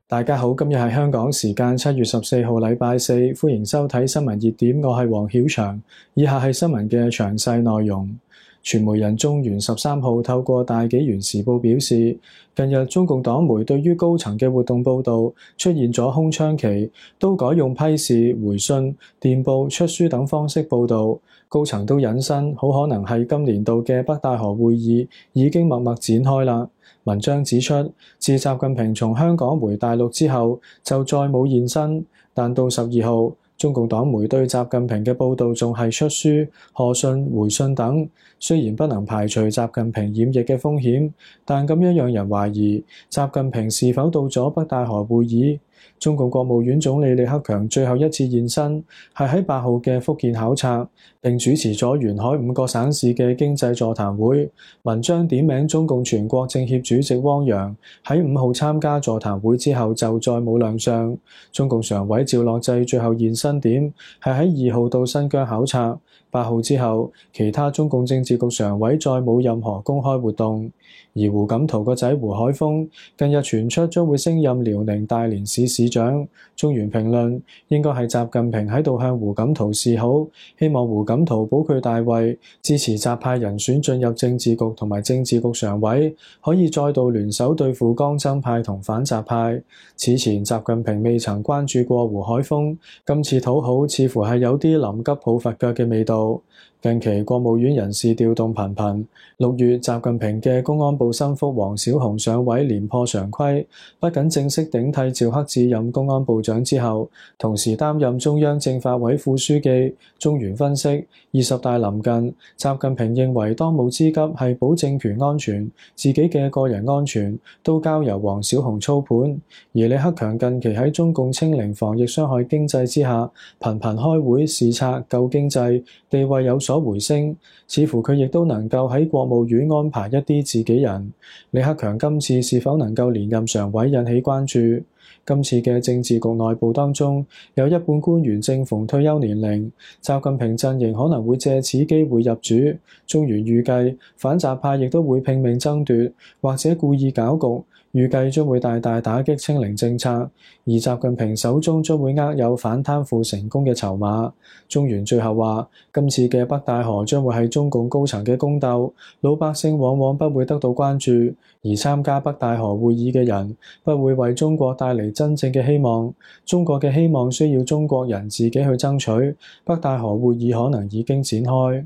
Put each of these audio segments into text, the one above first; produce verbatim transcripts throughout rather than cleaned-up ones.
大家好，今日係香港時間七月十四號，禮拜四，歡迎收睇新聞熱點，我係黃曉翔。以下係新聞嘅詳細內容。傳媒人中原十三號透過大紀元時報表示，近日中共黨媒對於高層嘅活動報導出現咗空窗期，都改用批示、回信、電報、出書等方式報導。高層都引申，好可能係今年度嘅北戴河會議已經默默展開啦。文章指出，自習近平從香港回大陸之後，就再冇現身，但到十二號，中共黨媒對習近平嘅報導仲係出書、賀信、回信等。雖然不能排除習近平染疫嘅風險，但咁樣讓人懷疑習近平是否到咗北戴河會議。中共國務院總理李克強最後一次現身係喺八號嘅福建考察，並主持咗沿海五個省市嘅經濟座談會。文章點名中共全國政協主席汪洋喺五號參加座談會之後就再冇亮相。中共常委趙樂際最後現身點係喺二號到新疆考察。八號之後，其他中共政治局常委再冇任何公開活動。而胡錦濤個仔胡海峰近日傳出將會升任遼寧大連市市長。中原評論應該係習近平喺度向胡錦濤示好，希望胡錦濤保佢大位，支持習派人選進入政治局同埋政治局常委，可以再度聯手對付江增派同反習派。此前習近平未曾關注過胡海峰，今次討好似乎係有啲臨急抱佛腳嘅味道。近期國務院人事調動頻頻，六月習近平嘅公安部心腹王小洪上位連破常規，不僅正式頂替趙克志任公安部長之後，同時擔任中央政法委副書記。中原分析，二十大臨近，習近平認為當務之急係保政權安全，自己嘅個人安全都交由王小洪操盤。而李克強近期喺中共清零防疫傷害經濟之下，頻頻開會視察救經濟，地位有所回升，似乎佢亦都能夠喺國務院安排一啲自己人。李克強今次是否能夠連任常委引起關注。今次嘅政治局內部當中，有一半官員正逢退休年齡，習近平陣營可能會借此機會入主。中原預計反習派亦都會拼命爭奪，或者故意搞局，預計將會大大打擊清零政策，而習近平手中將會握有反貪腐成功嘅籌碼。中原最後話，今次嘅北戴河將會係中共高層嘅宮鬥，老百姓往往不會得到關注，而參加北戴河會議嘅人不會為中國帶嚟真正嘅希望。中國嘅希望需要中國人自己去爭取，北戴河會議可能已經展開。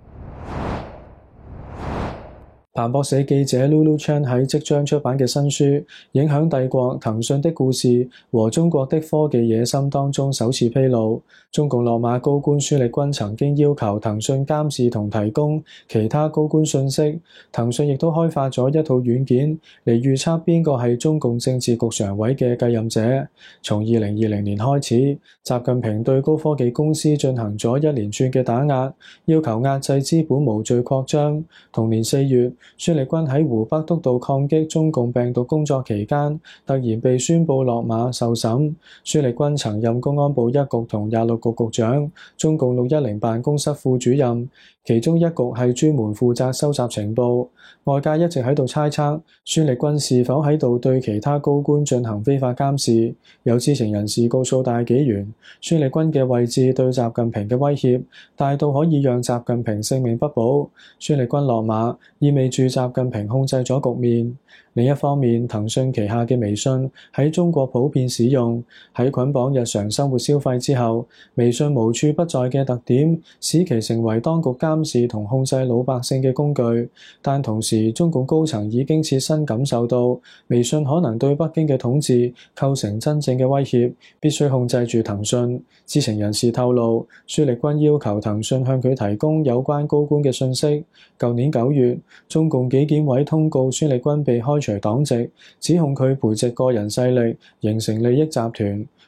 彭博社記者 Lulu Chan 喺即將出版嘅新書《影響帝國：騰訊的故事和中國的科技野心》當中首次披露，中共落馬高官孫力軍曾經要求騰訊監視同提供其他高官信息。騰訊亦都開發咗一套軟件嚟預測邊個係中共政治局常委嘅繼任者。從二零二零年開始，習近平對高科技公司進行咗一連串嘅打壓，要求壓制資本無序擴張。同年四月，孫力軍喺湖北督導抗擊中共病毒工作期間，突然被宣布落馬受審。孫力軍曾任公安部一局同廿六局局長，中共六一零辦公室副主任，其中一局係專門負責收集情報。外界一直喺度猜測孫力軍是否喺度對其他高官進行非法監視。有知情人士告訴大紀元，孫力軍嘅位置對習近平嘅威脅大到可以讓習近平性命不保。孫力軍落馬意味住習近平控制咗局面。另一方面，騰訊旗下嘅微信喺中國普遍使用，喺捆綁日常生活消費之後，微信無處不在嘅特點使其成為當局監視同控制老百姓嘅工具。但同時，中共高層已經切身感受到微信可能對北京嘅統治構成真正嘅威脅，必須控制住騰訊。知情人士透露，孫力軍要求騰訊向佢提供有關高官嘅信息。舊年九月，中共紀檢委通告孫力軍被開除黨籍，指控佢培植個人勢力，形成利益集團。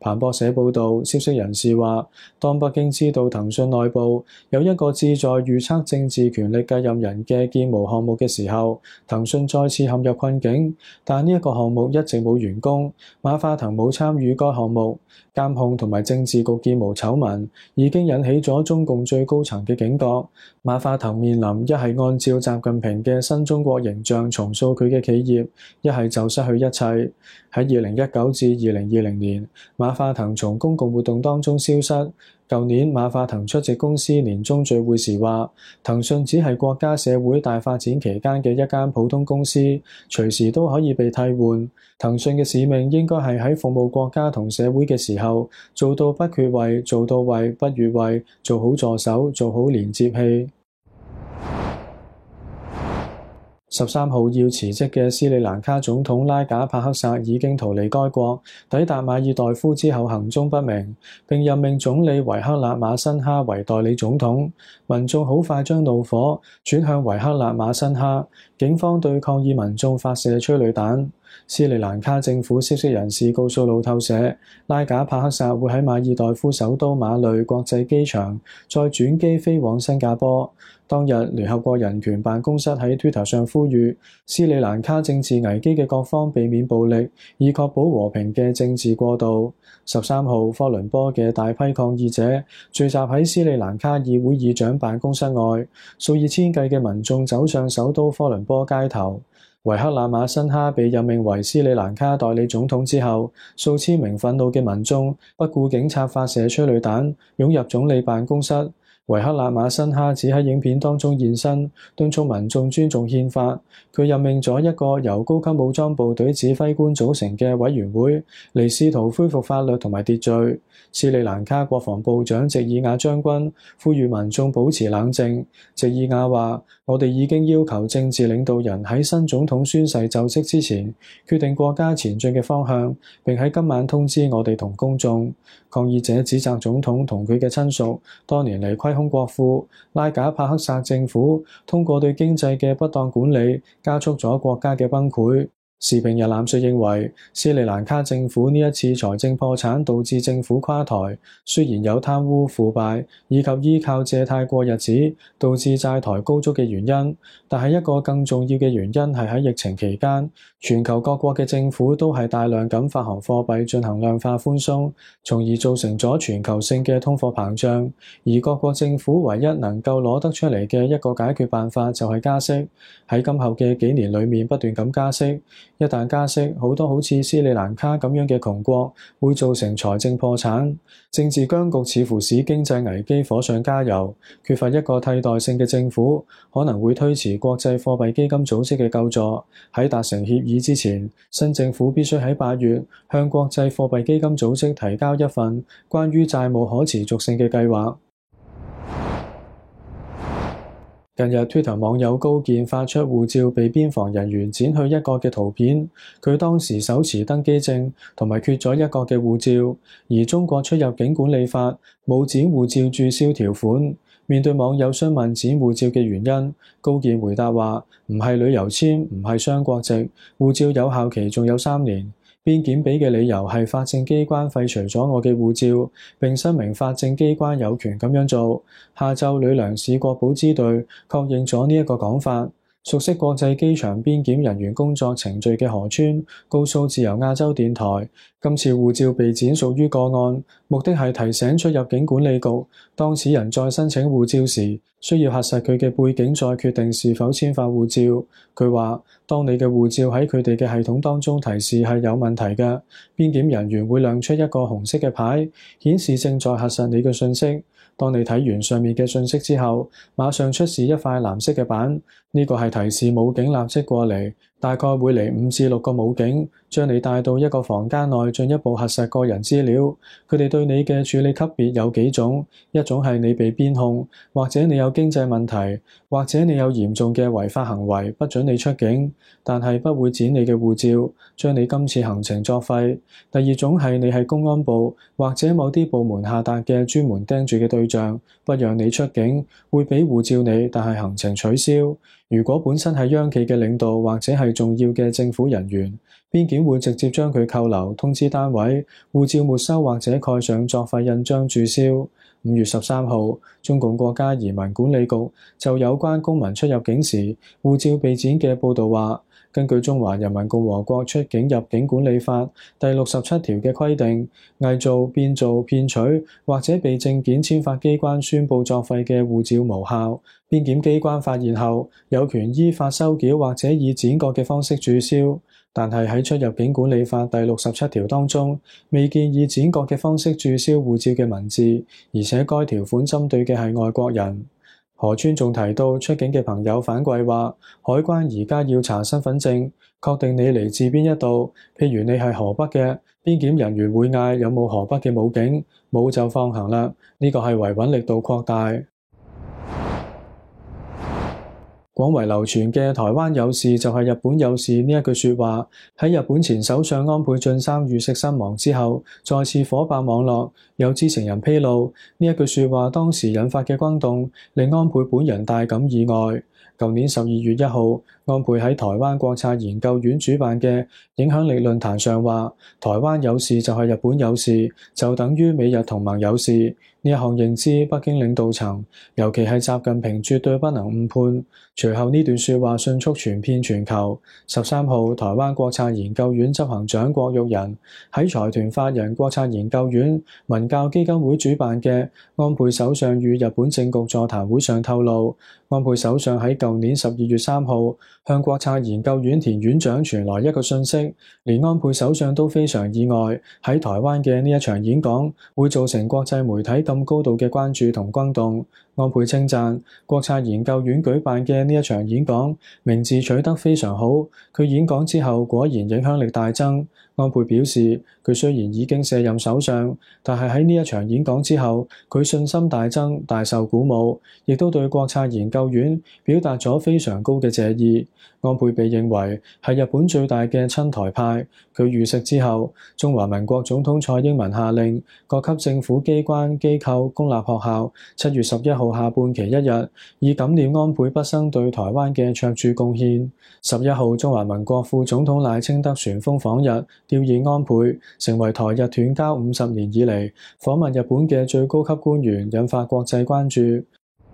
彭博社報導，消息人士話，當北京知道騰訊內部有一個旨在預測政治權力繼任人嘅建模項目嘅時候，騰訊再次陷入困境。但呢一個項目一直冇完工，馬化騰冇參與該項目。監控同埋政治局建模醜聞已經引起咗中共最高層嘅警覺。馬化騰面臨一係按照習近平嘅新中國形象重塑佢嘅企業，一係就失去一切。喺二零一九至二零二零年，馬化騰從公共活動當中消失。舊年馬化騰出席公司年終聚會時話，騰訊只係國家社會大發展期間嘅一間普通公司，隨時都可以被替換。騰訊嘅使命應該係喺服務國家同社會嘅時候，做到不缺位，做到位不越位，做好助手，做好連接器。十三號要辭職嘅斯里蘭卡總統拉賈帕克薩已經逃離該國，抵達馬爾代夫之後行蹤不明，並任命總理維克勒馬辛哈為代理總統。民眾好快將怒火轉向維克勒馬辛哈，警方對抗議民眾發射催淚彈。斯里蘭卡政府消息人士告訴路透社，拉賈帕克薩會喺馬爾代夫首都馬累國際機場再轉機飛往新加坡。當日，聯合國人權辦公室喺 Twitter 上呼籲斯里蘭卡政治危機嘅各方避免暴力，以確保和平嘅政治過渡。十三號，科倫坡嘅大批抗議者聚集喺斯里蘭卡議會議長辦公室外，數以千計嘅民眾走上首都科倫坡街頭。維克勒馬辛哈被任命為斯里蘭卡代理總統之後，數千名憤怒嘅民眾不顧警察發射催淚彈，湧入總理辦公室。維克勒馬辛哈只喺影片當中現身，敦促民眾尊重憲法。佢任命咗一個由高級武裝部隊指揮官組成嘅委員會，嚟試圖恢復法律同埋秩序。斯里蘭卡國防部長席爾瓦將軍呼籲民眾保持冷靜。席爾瓦話：我哋已經要求政治領導人喺新總統宣誓就職之前，決定國家前進嘅方向，並喺今晚通知我哋同公眾。抗議者指責總統同佢嘅親屬多年嚟虧空國庫，拉賈帕克薩政府通過對經濟嘅不當管理，加速咗國家嘅崩潰。時評人藍瑞認為，斯里蘭卡政府呢一次財政破產導致政府垮台，雖然有貪污腐敗以及依靠借貸過日子導致債台高築嘅原因，但係一個更重要嘅原因係喺疫情期間，全球各國嘅政府都係大量咁發行貨幣進行量化寬鬆，從而造成咗全球性嘅通貨膨脹。而各國政府唯一能夠攞得出嚟嘅一個解決辦法就係加息，喺今後嘅幾年裡面不斷咁加息。一旦加息，好多好似斯里蘭卡咁樣嘅窮國會造成財政破產。政治僵局似乎使經濟危機火上加油，缺乏一個替代性嘅政府，可能會推遲國際貨幣基金組織嘅救助。喺達成協議之前，新政府必須喺八月向國際貨幣基金組織提交一份關於債務可持續性嘅計劃。近日 Twitter 網友高健發出護照被邊防人員剪去一角嘅圖片，佢當時手持登機證同埋缺咗一角嘅護照，而中國出入境管理法冇剪護照註銷條款。面對網友詢問剪護照嘅原因，高健回答話：唔係旅遊簽，唔係雙國籍，護照有效期仲有三年。邊檢俾嘅理由係法政機關廢除咗我嘅護照，並聲明法政機關有權咁樣做。下晝呂梁市國保支隊確認咗呢一個講法。熟悉國際機場邊檢人員工作程序嘅何川告訴自由亞洲電台，今次護照被剪屬於個案，目的係提醒出入境管理局，當事人再申請護照時，需要核實佢嘅背景，再決定是否簽發護照。佢話：當你嘅護照喺佢哋嘅系統當中提示係有問題嘅，邊檢人員會亮出一個紅色嘅牌，顯示正在核實你嘅信息。當你睇完上面嘅信息之後，馬上出示一塊藍色嘅板，呢個係提示武警立即過嚟，大概會嚟五至六個武警，將你帶到一個房間內進一步核實個人資料。佢哋對你嘅處理級別有幾種，一種係你被邊控，或者你有經濟問題，或者你有嚴重嘅違法行為，不准你出境，但係不會剪你嘅護照，將你今次行程作廢。第二種係你係公安部或者某啲部門下達嘅專門盯住嘅對象，不讓你出境，會俾護照你，但係行程取消。 如果本身係央企嘅領導或者係重要嘅政府人員，邊檢會直接將佢扣留，通知單位，護照沒收或者蓋上作廢印章註銷。五月十三號，中共國家移民管理局就有關公民出入境時護照被剪嘅報導話，根據《中華人民共和國出境入境管理法》第六十七條嘅規定，偽造、變造、騙取或者被證件簽發機關宣布作廢嘅護照無效，邊檢機關發現後，有權依法收繳或者以剪割嘅方式註銷。但係喺出入境管理法第六十七條當中，未見以剪割嘅方式註銷護照嘅文字，而且該條款針對嘅係外國人。何川仲提到，出境嘅朋友反饋話，海關而家要查身份證，確定你嚟自邊一度，譬如你係河北嘅，邊檢人員會嗌有冇河北嘅武警，冇就放行啦。呢個係維穩力度擴大。廣為流傳嘅台灣有事就係日本有事呢一句說話，喺日本前首相安倍晉三遇刺身亡之後，再次火爆網絡。有知情人披露，呢一句說話當時引發嘅轟動，令安倍本人大感意外。舊年十二月一號，安倍喺台灣國策研究院主辦嘅影響力論壇上話，台灣有事就係日本有事，就等於美日同盟有事。呢一項認知，北京領導層，尤其係習近平絕對不能誤判。隨後呢段說話迅速傳遍全球。十三號，台灣國策研究院執行長郭玉仁喺財團法人國策研究院文教基金會主辦嘅安倍首相與日本政局座談會上透露，安倍首相喺舊年十二月三號向國策研究院田院長傳來一個訊息，連安倍首相都非常意外，喺台灣嘅呢一場演講會造成國際媒體咁高度嘅關注同轟動。安倍稱讚國策研究院舉辦嘅呢一場演講名字取得非常好，佢演講之後果然影響力大增。安倍表示，佢雖然已經卸任首相，但係喺呢一場演講之後，佢信心大增，大受鼓舞，亦都對國策研究院表達咗非常高嘅謝意。安倍被認為係日本最大嘅親台派。佢遇刺之後，中華民國總統蔡英文下令各級政府機關、機構、公立學校七月十一號下半旗一日，以感念安倍畢生對台灣嘅卓著貢獻。十一號，中華民國副總統賴清德旋風訪日，弔唁安倍，成為台日斷交五十年以嚟訪問日本嘅最高級官員，引發國際關注。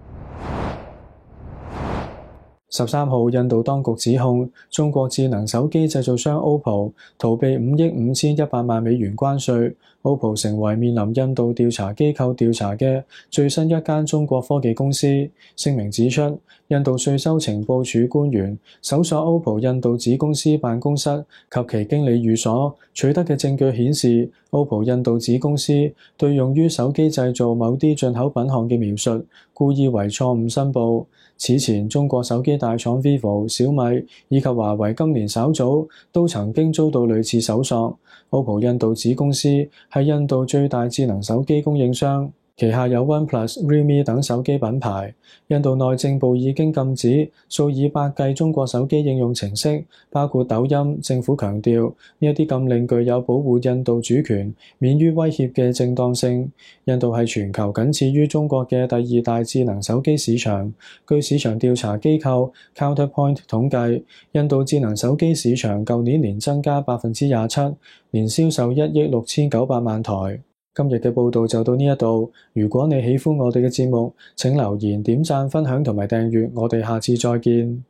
十三號，印度當局指控中國智能手機製造商 O P P O 逃避五億五千一百萬美元關稅。O P P O 成為面臨印度調查機構調查嘅最新一間中國科技公司。聲明指出，印度稅收情報處官員搜索 O P P O 印度子公司辦公室及其經理寓所取得嘅證據顯示， O P P O 印度子公司對用於手機製造某啲進口品項嘅描述故意為錯誤申報。此前，中國手機大廠 Vivo、小米以及華為今年稍早都曾經遭到類似搜索。O P P O 印度子公司係印度最大智能手機供應商，旗下有 OnePlus、Realme 等手機品牌。印度內政部已經禁止數以百計中國手機應用程式，包括抖音。政府強調呢一啲禁令具有保護印度主權免於威脅嘅正當性。印度係全球僅次於中國嘅第二大智能手機市場。據市場調查機構 Counterpoint 統計，印度智能手機市場舊年年增加百分之廿七，年銷售一億六千九百萬台。今日嘅報道就到呢一度。如果你喜歡我哋嘅節目，請留言、點讚、分享同埋訂閱。我哋下次再見。